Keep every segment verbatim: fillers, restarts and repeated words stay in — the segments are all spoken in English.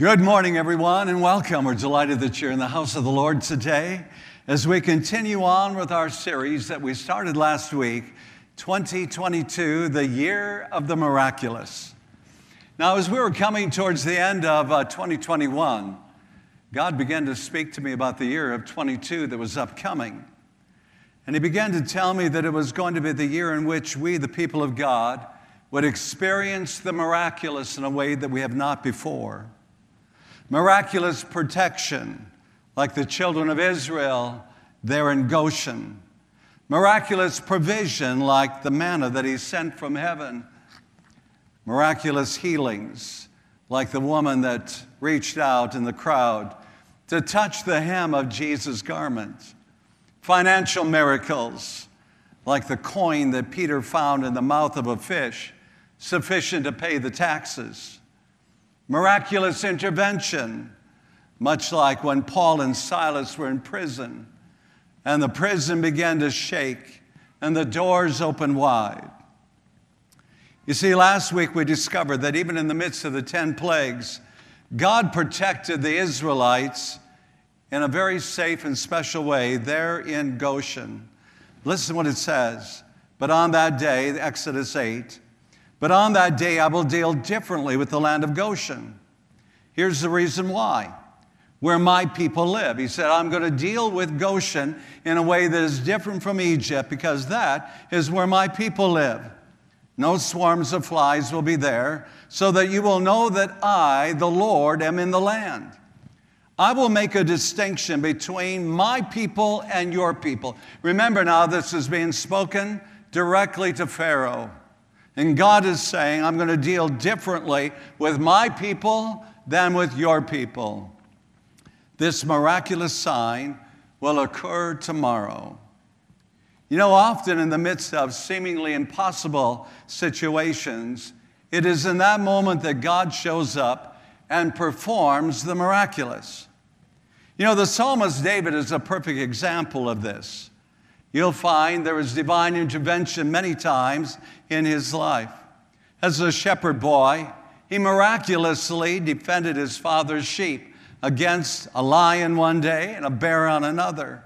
Good morning, everyone, and welcome. We're delighted that you're in the house of the Lord today as we continue on with our series that we started last week, twenty twenty-two, the Year of the Miraculous. Now, as we were coming towards the end of uh, twenty twenty-one, God began to speak to me about the year of twenty-two that was upcoming. And he began to tell me that it was going to be the year in which we, the people of God, would experience the miraculous in a way that we have not before. Miraculous protection, like the children of Israel there in Goshen. Miraculous provision, like the manna that he sent from heaven. Miraculous healings, like the woman that reached out in the crowd to touch the hem of Jesus' garment. Financial miracles, like the coin that Peter found in the mouth of a fish, sufficient to pay the taxes. Miraculous intervention, much like when Paul and Silas were in prison, and the prison began to shake, and the doors opened wide. You see, last week we discovered that even in the midst of the ten plagues, God protected the Israelites in a very safe and special way there in Goshen. Listen to what it says. But on that day, Exodus eight, but on that day I will deal differently with the land of Goshen. Here's the reason why. Where my people live. He said, I'm going to deal with Goshen in a way that is different from Egypt because that is where my people live. No swarms of flies will be there, so that you will know that I, the Lord, am in the land. I will make a distinction between my people and your people. Remember now, this is being spoken directly to Pharaoh. And God is saying, I'm going to deal differently with my people than with your people. This miraculous sign will occur tomorrow. You know, often in the midst of seemingly impossible situations, it is in that moment that God shows up and performs the miraculous. You know, the psalmist David is a perfect example of this. You'll find there is divine intervention many times in his life. As a shepherd boy, he miraculously defended his father's sheep against a lion one day and a bear on another.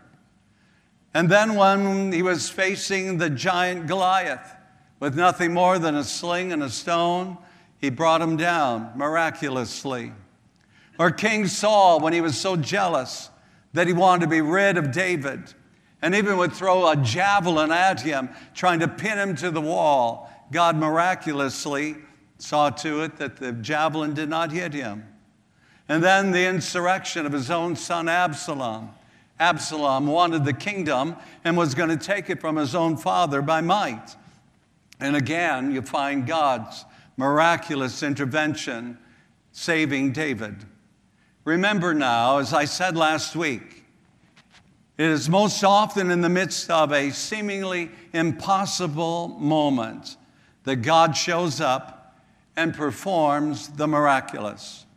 And then when he was facing the giant Goliath with nothing more than a sling and a stone, he brought him down miraculously. Or King Saul, when he was so jealous that he wanted to be rid of David, and even would throw a javelin at him, trying to pin him to the wall, God miraculously saw to it that the javelin did not hit him. And then the insurrection of his own son Absalom. Absalom wanted the kingdom and was going to take it from his own father by might. And again, you find God's miraculous intervention saving David. Remember now, as I said last week, it is most often in the midst of a seemingly impossible moment that God shows up and performs the miraculous.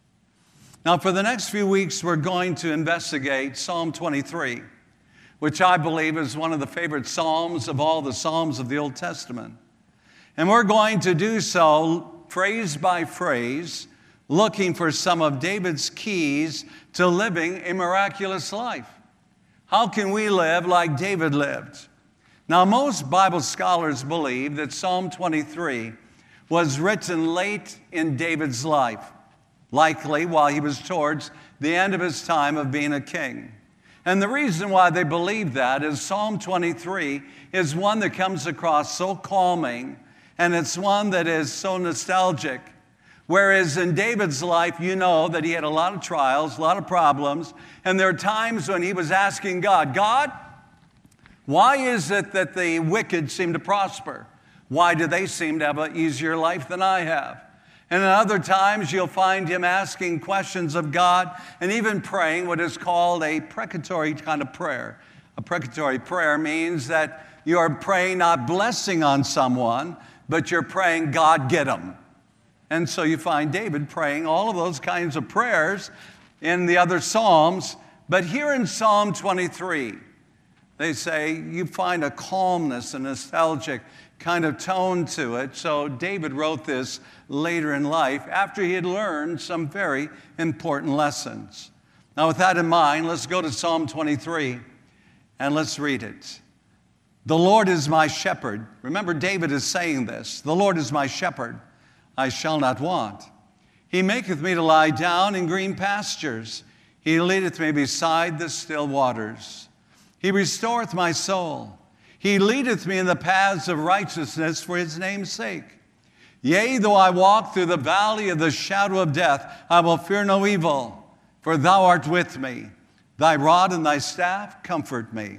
Now, for the next few weeks, we're going to investigate Psalm twenty-three, which I believe is one of the favorite psalms of all the psalms of the Old Testament. And we're going to do so phrase by phrase, looking for some of David's keys to living a miraculous life. How can we live like David lived? Now, most Bible scholars believe that Psalm twenty-three was written late in David's life, likely while he was towards the end of his time of being a king. And the reason why they believe that is Psalm twenty-three is one that comes across so calming, and it's one that is so nostalgic. Whereas in David's life, you know that he had a lot of trials, a lot of problems, and there are times when he was asking God, God, why is it that the wicked seem to prosper? Why do they seem to have an easier life than I have? And at other times, you'll find him asking questions of God and even praying what is called a precatory kind of prayer. A precatory prayer means that you are praying not blessing on someone, but you're praying, God, get them. And so you find David praying all of those kinds of prayers in the other Psalms. But here in Psalm twenty-three, they say you find a calmness, a nostalgic kind of tone to it. So David wrote this later in life after he had learned some very important lessons. Now, with that in mind, let's go to Psalm twenty-three and let's read it. The Lord is my shepherd. Remember, David is saying this. The Lord is my shepherd. I shall not want. He maketh me to lie down in green pastures. He leadeth me beside the still waters. He restoreth my soul. He leadeth me in the paths of righteousness for his name's sake. Yea, though I walk through the valley of the shadow of death, I will fear no evil, for thou art with me. Thy rod and thy staff comfort me.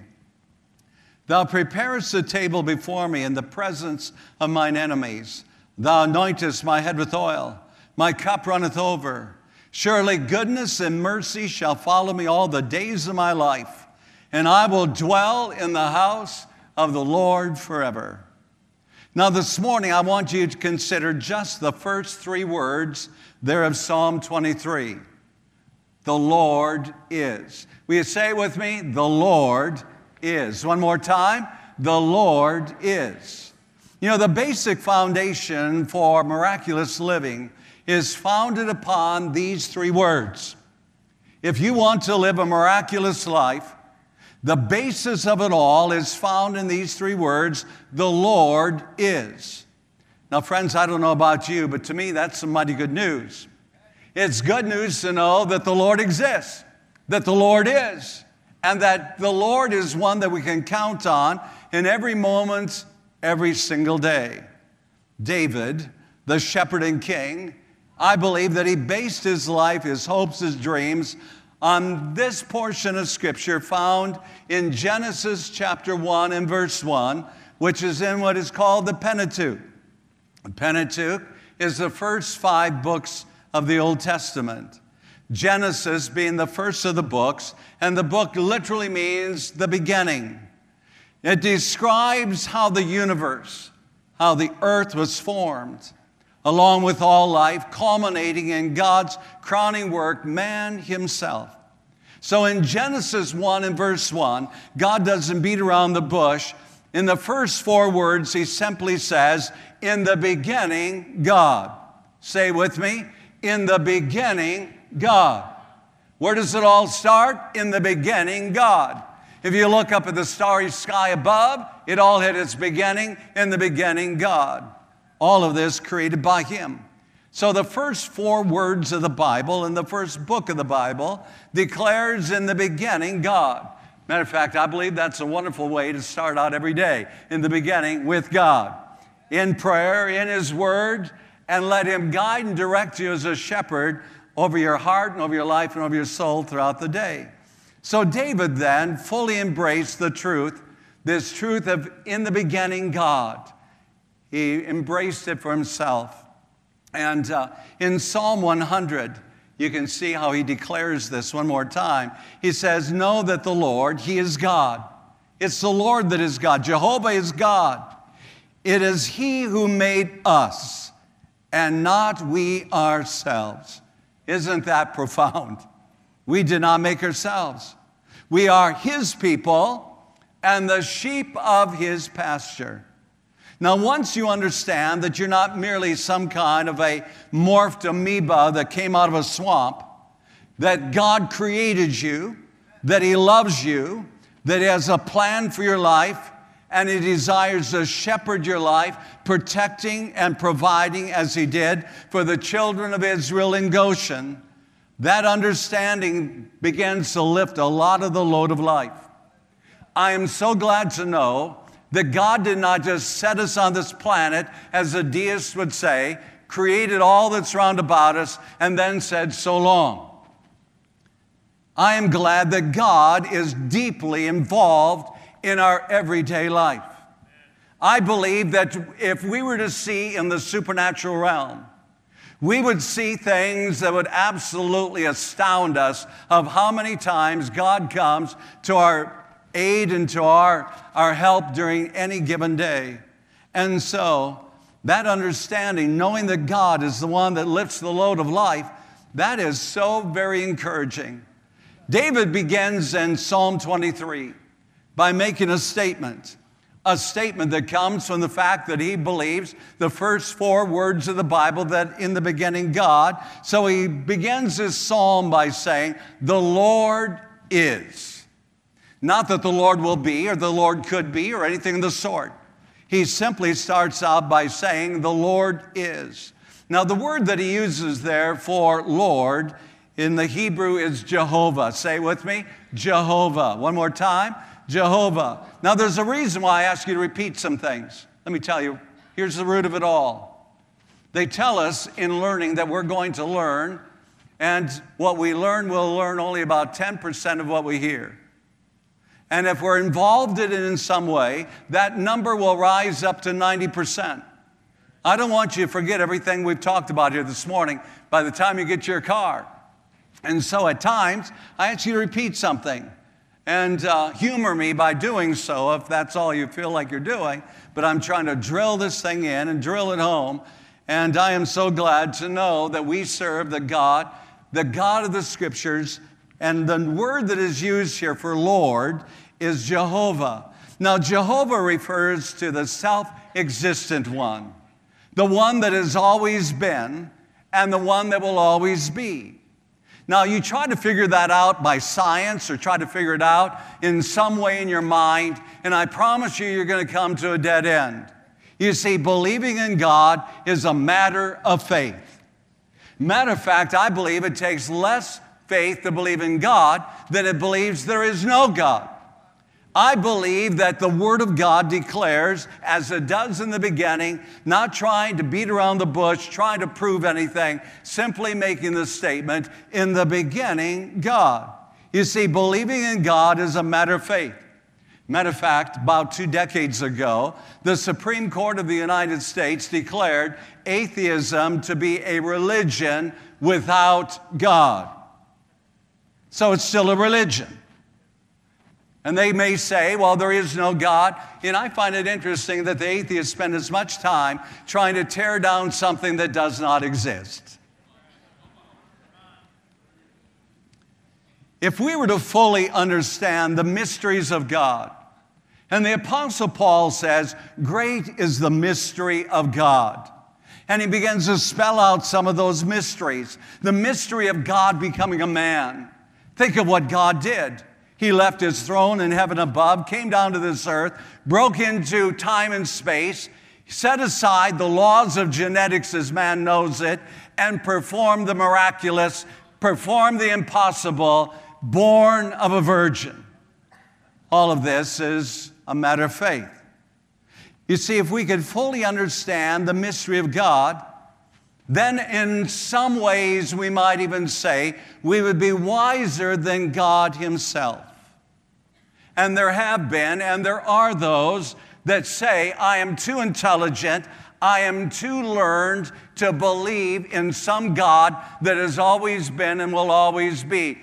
Thou preparest a table before me in the presence of mine enemies. Thou anointest my head with oil. My cup runneth over. Surely goodness and mercy shall follow me all the days of my life, and I will dwell in the house of the Lord forever. Now this morning I want you to consider just the first three words there of Psalm twenty-three. The Lord is. Will you say it with me? The Lord is. One more time. The Lord is. You know, the basic foundation for miraculous living is founded upon these three words. If you want to live a miraculous life, the basis of it all is found in these three words, the Lord is. Now, friends, I don't know about you, but to me, that's some mighty good news. It's good news to know that the Lord exists, that the Lord is, and that the Lord is one that we can count on in every moment, every single day. David, the shepherd and king, I believe that he based his life, his hopes, his dreams on this portion of Scripture found in Genesis chapter one and verse one, which is in what is called the Pentateuch. The Pentateuch is the first five books of the Old Testament. Genesis being the first of the books, and the book literally means the beginning. It describes how the universe, how the earth was formed, along with all life, culminating in God's crowning work, man himself. So in Genesis one and verse one, God doesn't beat around the bush. In the first four words, he simply says, in the beginning, God. Say with me, in the beginning, God. Where does it all start? In the beginning, God. If you look up at the starry sky above, it all had its beginning in the beginning, God. All of this created by him. So the first four words of the Bible and the first book of the Bible declares in the beginning God. Matter of fact, I believe that's a wonderful way to start out every day. In the beginning with God. In prayer, in his word, and let him guide and direct you as a shepherd over your heart and over your life and over your soul throughout the day. So David then fully embraced the truth, this truth of in the beginning God. He embraced it for himself. And uh, in Psalm one hundred, you can see how he declares this one more time. He says, know that the Lord, he is God. It's the Lord that is God. Jehovah is God. It is he who made us and not we ourselves. Isn't that profound? We did not make ourselves. We are his people and the sheep of his pasture. Now, once you understand that you're not merely some kind of a morphed amoeba that came out of a swamp, that God created you, that he loves you, that he has a plan for your life, and he desires to shepherd your life, protecting and providing as he did for the children of Israel in Goshen, that understanding begins to lift a lot of the load of life. I am so glad to know that God did not just set us on this planet, as a deist would say, created all that's round about us, and then said, so long. I am glad that God is deeply involved in our everyday life. I believe that if we were to see in the supernatural realm, we would see things that would absolutely astound us of how many times God comes to our aid and to our, our help during any given day. And so that understanding, knowing that God is the one that lifts the load of life, that is so very encouraging. David begins in Psalm twenty-three by making a statement. a statement that comes from the fact that he believes the first four words of the Bible, that in the beginning God. So he begins his psalm by saying, the Lord is. Not that the Lord will be or the Lord could be or anything of the sort. He simply starts out by saying, the Lord is. Now, the word that he uses there for Lord in the Hebrew is Jehovah. Say it with me, Jehovah. One more time, Jehovah. Now, there's a reason why I ask you to repeat some things. Let me tell you, here's the root of it all. They tell us in learning that we're going to learn, and what we learn, we'll learn only about ten percent of what we hear. And if we're involved in it in some way, that number will rise up to ninety percent. I don't want you to forget everything we've talked about here this morning by the time you get to your car. And so at times, I ask you to repeat something and uh, humor me by doing so if that's all you feel like you're doing. But I'm trying to drill this thing in and drill it home. And I am so glad to know that we serve the God, the God of the Scriptures. And the word that is used here for Lord is Jehovah. Now, Jehovah refers to the self-existent one, the one that has always been and the one that will always be. Now, you try to figure that out by science or try to figure it out in some way in your mind, and I promise you, you're going to come to a dead end. You see, believing in God is a matter of faith. Matter of fact, I believe it takes less faith to believe in God than it believes there is no God. I believe that the Word of God declares, as it does in the beginning, not trying to beat around the bush, trying to prove anything, simply making the statement, in the beginning, God. You see, believing in God is a matter of faith. Matter of fact, about two decades ago, the Supreme Court of the United States declared atheism to be a religion without God. So it's still a religion. And they may say, well, there is no God. And I find it interesting that the atheists spend as much time trying to tear down something that does not exist. If we were to fully understand the mysteries of God, and the Apostle Paul says, great is the mystery of God. And he begins to spell out some of those mysteries. The mystery of God becoming a man. Think of what God did. He left his throne in heaven above, came down to this earth, broke into time and space, set aside the laws of genetics as man knows it, and performed the miraculous, performed the impossible, born of a virgin. All of this is a matter of faith. You see, if we could fully understand the mystery of God, then in some ways we might even say we would be wiser than God himself. And there have been, and there are those that say, I am too intelligent, I am too learned to believe in some God that has always been and will always be.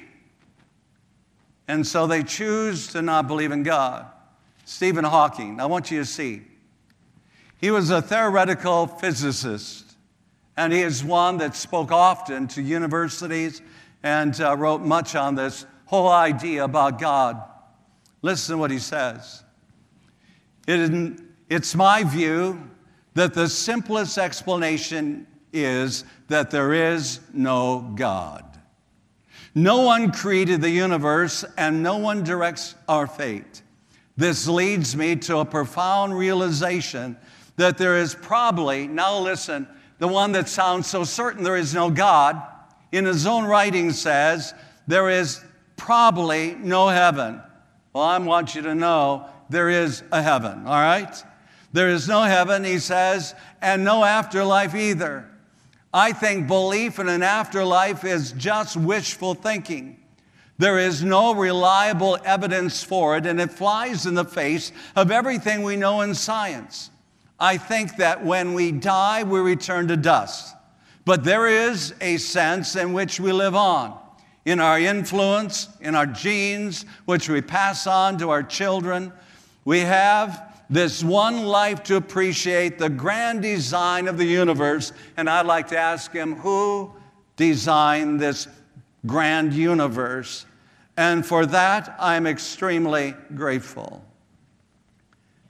And so they choose to not believe in God. Stephen Hawking, I want you to see. He was a theoretical physicist. And he is one that spoke often to universities and uh, wrote much on this whole idea about God. Listen to what he says. It is, it's my view that the simplest explanation is that there is no God. No one created the universe and no one directs our fate. This leads me to a profound realization that there is probably, now listen, the one that sounds so certain there is no God, in his own writing says, there is probably no heaven. Well, I want you to know there is a heaven, all right? There is no heaven, he says, and no afterlife either. I think belief in an afterlife is just wishful thinking. There is no reliable evidence for it, and it flies in the face of everything we know in science. I think that when we die, we return to dust. But there is a sense in which we live on, in our influence, in our genes, which we pass on to our children. We have this one life to appreciate the grand design of the universe. And I'd like to ask him, who designed this grand universe? And for that, I'm extremely grateful.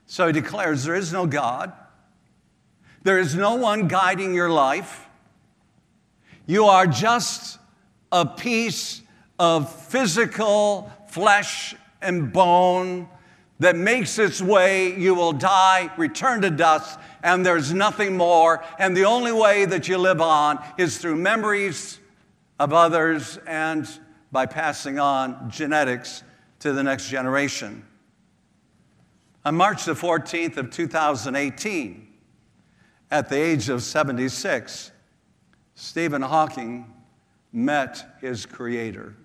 So he declares there is no God. There is no one guiding your life. You are just a piece of physical flesh and bone that makes its way. You will die, return to dust, and there's nothing more. And the only way that you live on is through memories of others and by passing on genetics to the next generation. On March the fourteenth of two thousand eighteen, at the age of seventy-six, Stephen Hawking met his creator.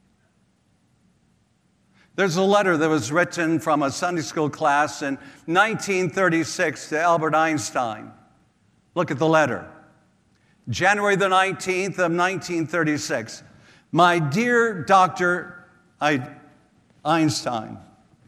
There's a letter that was written from a Sunday school class in nineteen thirty-six to Albert Einstein. Look at the letter. January the nineteenth of nineteen thirty-six. My dear Doctor Einstein,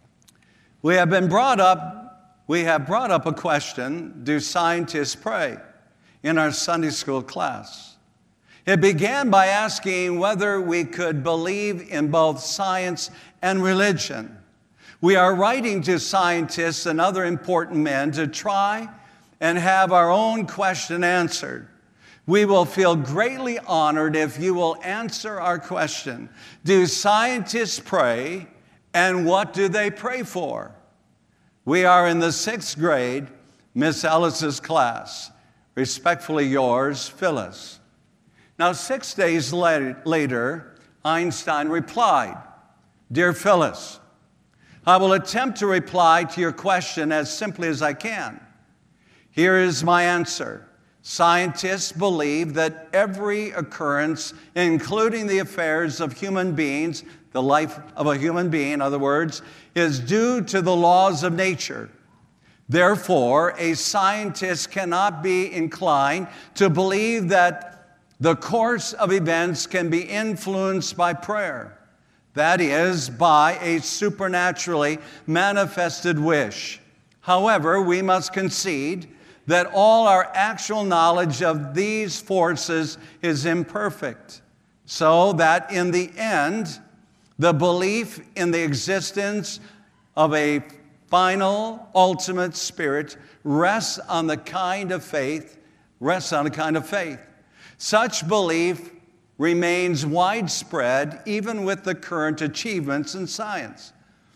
we have been brought up, we have brought up a question, do scientists pray, in our Sunday school class. It began by asking whether we could believe in both science and religion. We are writing to scientists and other important men to try and have our own question answered. We will feel greatly honored if you will answer our question. Do scientists pray, and what do they pray for? We are in the sixth grade, Miss Ellis's class. Respectfully yours, Phyllis. Now, six days later, Einstein replied, Dear Phyllis, I will attempt to reply to your question as simply as I can. Here is my answer. Scientists believe that every occurrence, including the affairs of human beings, the life of a human being, in other words, is due to the laws of nature. Therefore, a scientist cannot be inclined to believe that the course of events can be influenced by prayer. That is, by a supernaturally manifested wish. However, we must concede that all our actual knowledge of these forces is imperfect, so that in the end, the belief in the existence of a final, ultimate spirit rests on the kind of faith, rests on a kind of faith. Such belief remains widespread even with the current achievements in science.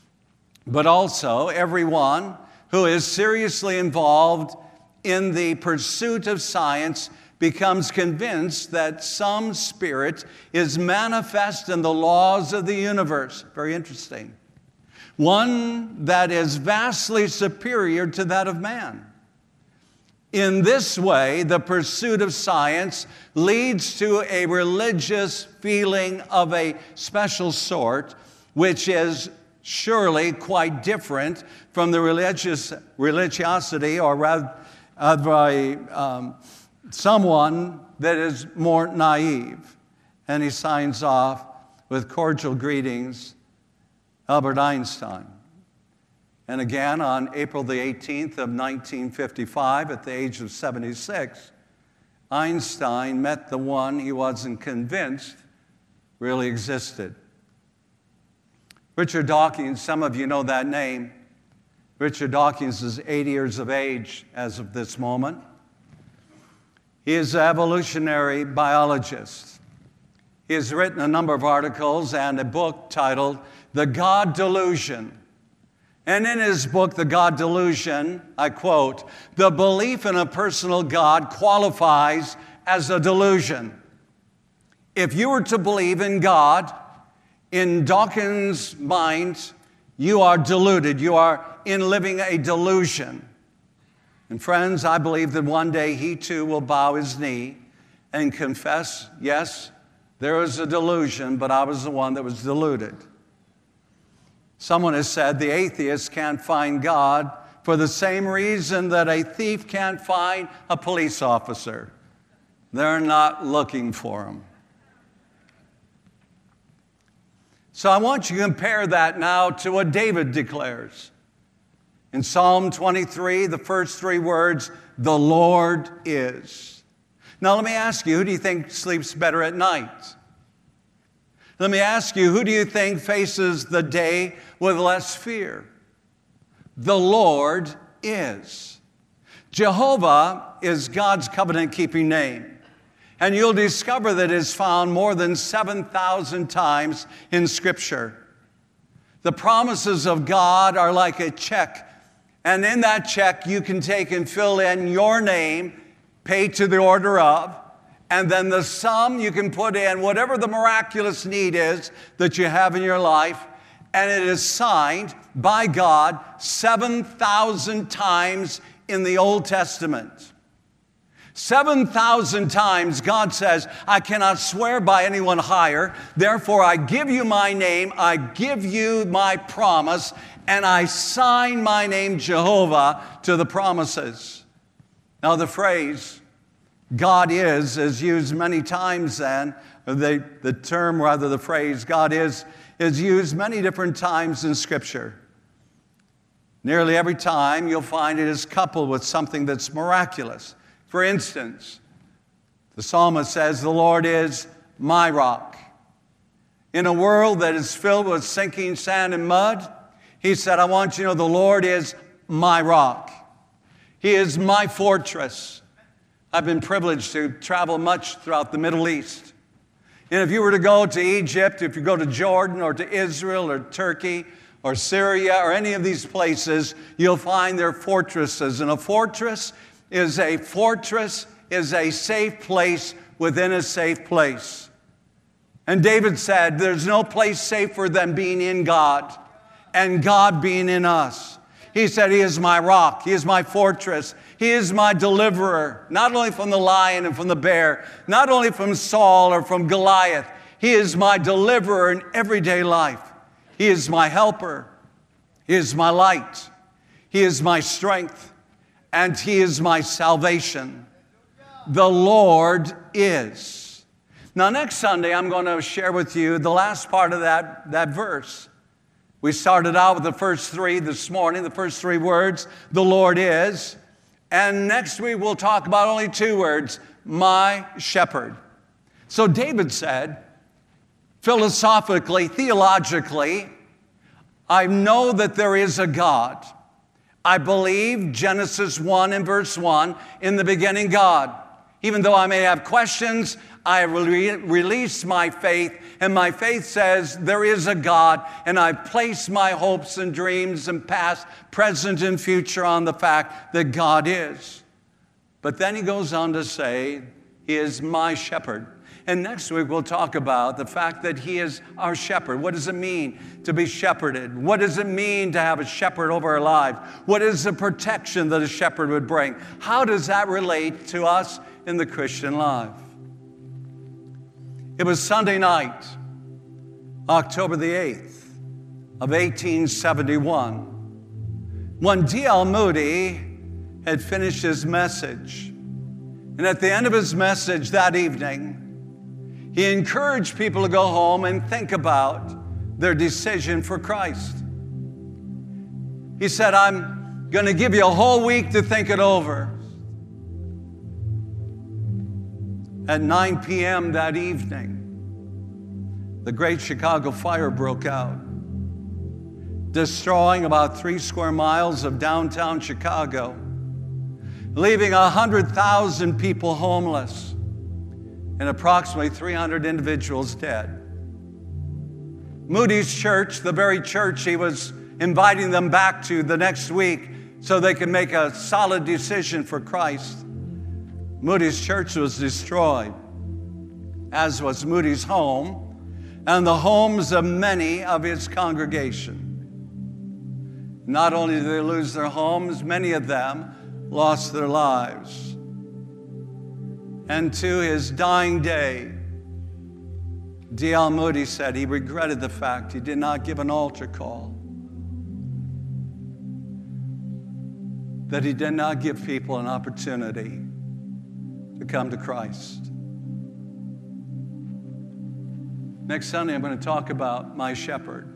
But also, everyone who is seriously involved in the pursuit of science becomes convinced that some spirit is manifest in the laws of the universe. Very interesting. One that is vastly superior to that of man. In this way, the pursuit of science leads to a religious feeling of a special sort, which is surely quite different from the religious religiosity, or rather, of a, um, someone that is more naive. And he signs off with cordial greetings, Albert Einstein. And again, on April the eighteenth of nineteen fifty-five, at the age of seventy-six, Einstein met the one he wasn't convinced really existed. Richard Dawkins, some of you know that name. Richard Dawkins is eighty years of age as of this moment. He is an evolutionary biologist. He has written a number of articles and a book titled The God Delusion. And in his book, The God Delusion, I quote, "The belief in a personal God qualifies as a delusion." If you were to believe in God, in Dawkins' mind, you are deluded. You are in living a delusion. And friends, I believe that one day he too will bow his knee and confess, yes, there was a delusion, but I was the one that was deluded. Someone has said the atheist can't find God for the same reason that a thief can't find a police officer. They're not looking for him. So I want you to compare that now to what David declares. In Psalm twenty-three, the first three words, "The Lord is." Now let me ask you, who do you think sleeps better at night? Let me ask you, who do you think faces the day with less fear? the Lord is. Jehovah is God's covenant-keeping name. And you'll discover that it is found more than seven thousand times in Scripture. The promises of God are like a check. And in that check, you can take and fill in your name, pay to the order of, and then the sum you can put in whatever the miraculous need is that you have in your life. And it is signed by God seven thousand times in the Old Testament. seven thousand times God says, I cannot swear by anyone higher. Therefore, I give you my name, I give you my promise, and I sign my name, Jehovah, to the promises. Now, the phrase, God is, is used many times then. The, the term, rather, the phrase, God is, is used many different times in Scripture. Nearly every time you'll find it is coupled with something that's miraculous. For instance, the psalmist says, the Lord is my rock. In a world that is filled with sinking sand and mud, he said, I want you to know the Lord is my rock. He is my fortress. I've been privileged to travel much throughout the Middle East. And if you were to go to Egypt, if you go to Jordan or to Israel or Turkey or Syria or any of these places, you'll find their fortresses. And a fortress is a fortress, is a safe place within a safe place. And David said, there's no place safer than being in God and God being in us. He said, he is my rock, he is my fortress, he is my deliverer, not only from the lion and from the bear, not only from Saul or from Goliath, he is my deliverer in everyday life. He is my helper, he is my light, he is my strength, and he is my salvation. The Lord is. Now, next Sunday, I'm going to share with you the last part of that, that verse. We started out with the first three this morning, the first three words, the Lord is. And next week, we'll talk about only two words, my shepherd. So David said, philosophically, theologically, I know that there is a God. I believe Genesis one and verse one, in the beginning God. Even though I may have questions, I re- release my faith, and my faith says there is a God, and I place my hopes and dreams and past, present, and future on the fact that God is. But then he goes on to say, he is my shepherd. And next week we'll talk about the fact that he is our shepherd. What does it mean to be shepherded? What does it mean to have a shepherd over our lives? What is the protection that a shepherd would bring? How does that relate to us in the Christian life? It was Sunday night, October the eighth of eighteen seventy-one, when D L Moody had finished his message. And at the end of his message that evening, he encouraged people to go home and think about their decision for Christ. He said, I'm going to give you a whole week to think it over. At nine p.m. that evening, the Great Chicago Fire broke out, destroying about three square miles of downtown Chicago, leaving one hundred thousand people homeless and approximately three hundred individuals dead. Moody's church, the very church he was inviting them back to the next week so they could make a solid decision for Christ, Moody's church was destroyed, as was Moody's home and the homes of many of his congregation. Not only did they lose their homes, many of them lost their lives. And to his dying day, D L Moody said he regretted the fact he did not give an altar call, that he did not give people an opportunity to come to Christ. Next Sunday, I'm going to talk about my shepherd.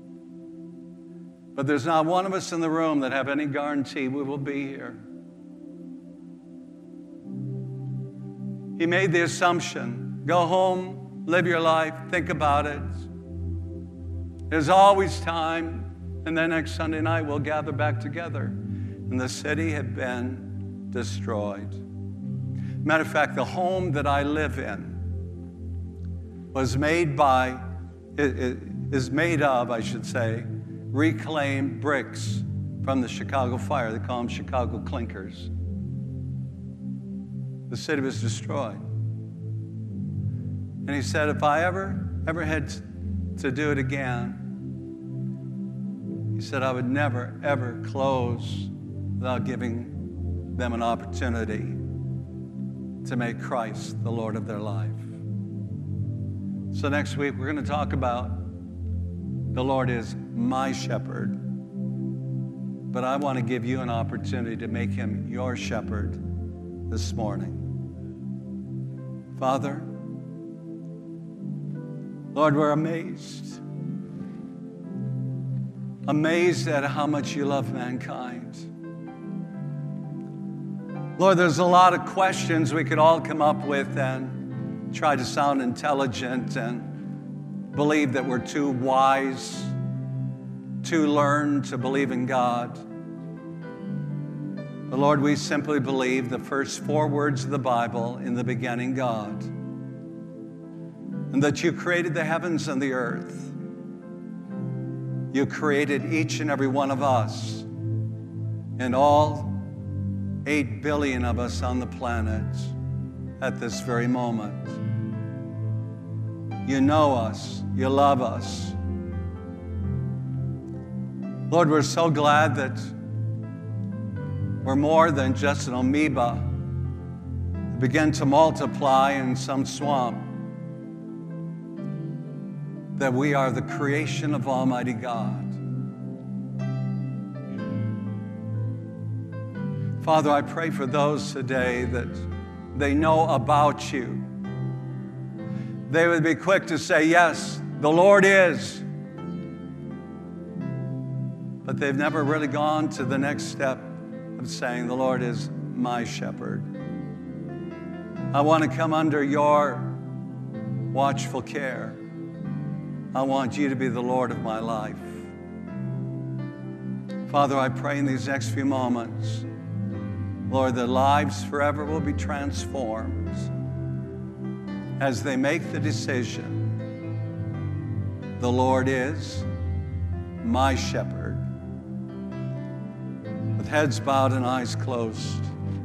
But there's not one of us in the room that have any guarantee we will be here. He made the assumption, go home, live your life, think about it. There's always time, And then next Sunday night, we'll gather back together. And the city had been destroyed. Matter of fact, the home that I live in was made by, it, it is made of, I should say, reclaimed bricks from the Chicago fire. They call them Chicago clinkers. The city was destroyed. And he said, if I ever, ever had to do it again, he said, I would never, ever close without giving them an opportunity to make Christ the Lord of their life. So next week, we're going to talk about the Lord is my shepherd. But I want to give you an opportunity to make him your shepherd this morning. Father, Lord, we're amazed. Amazed at how much you love mankind. Lord, there's a lot of questions we could all come up with and try to sound intelligent and believe that we're too wise, too learned to believe in God. But Lord, we simply believe the first four words of the Bible, in the beginning, God, and that you created the heavens and the earth. You created each and every one of us and all eight billion of us on the planet at this very moment. You know us. You love us. Lord, we're so glad that we're more than just an amoeba that began to multiply in some swamp. That we are the creation of Almighty God. Father, I pray for those today that they know about you. They would be quick to say, yes, the Lord is. But they've never really gone to the next step of saying, the Lord is my shepherd. I want to come under your watchful care. I want you to be the Lord of my life. Father, I pray in these next few moments, Lord, their lives forever will be transformed as they make the decision, the Lord is my shepherd. With heads bowed and eyes closed,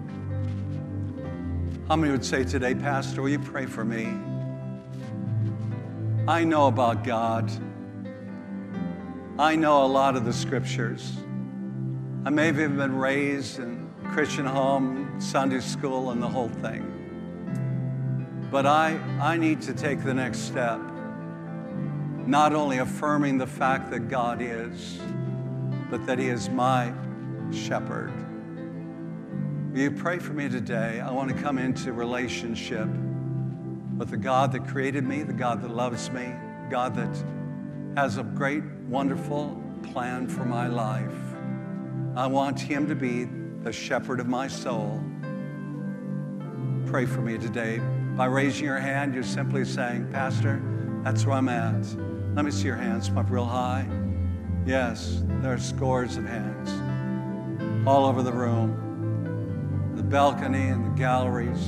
how many would say today, Pastor, will you pray for me? I know about God. I know a lot of the scriptures. I may have even been raised in Christian home, Sunday school, and the whole thing. But I, I need to take the next step, not only affirming the fact that God is, but that he is my shepherd. Will you pray for me today? I want to come into relationship with the God that created me, the God that loves me, God that has a great, wonderful plan for my life. I want him to be the shepherd of my soul. Pray for me today. By raising your hand, you're simply saying, Pastor, that's where I'm at. Let me see your hands up real high. Yes, there are scores of hands all over the room, the balcony and the galleries.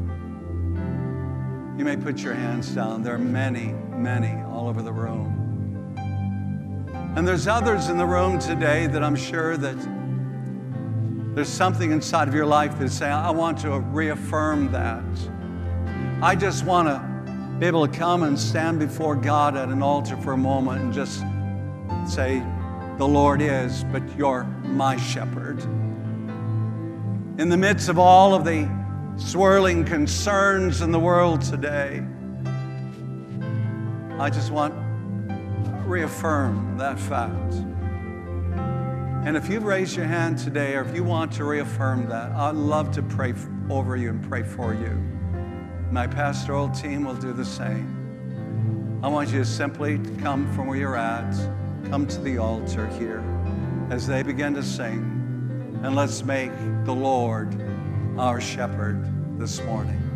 You may put your hands down. There are many, many all over the room. And there's others in the room today that I'm sure that there's something inside of your life that's saying, I want to reaffirm that. I just want to be able to come and stand before God at an altar for a moment and just say, the Lord is, but you're my shepherd. In the midst of all of the swirling concerns in the world today, I just want to reaffirm that fact. And if you've raised your hand today, or if you want to reaffirm that, I'd love to pray over you and pray for you. My pastoral team will do the same. I want you to simply come from where you're at, come to the altar here as they begin to sing, and let's make the Lord our shepherd this morning.